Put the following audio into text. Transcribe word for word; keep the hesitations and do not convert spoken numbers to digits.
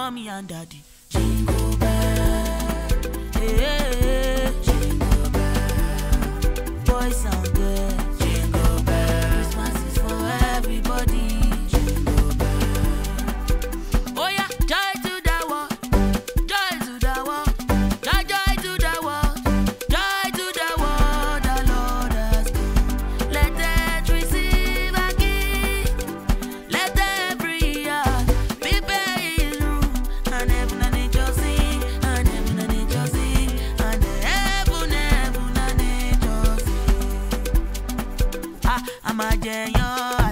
mommy and daddy. Jingle bell, hey, jingle bell. Boys and girls, jingle bell. Christmas is for everybody. Jingle bell. Oh yeah, joy to the world, joy to the world, joy, joy to the world, joy to the world. The Lord has come. Let earth receive a gift. Let every heart prepare His room, and heaven and nature sing, and heaven and nature sing, and heaven, heaven and nature sing. Ah, I'm a genius.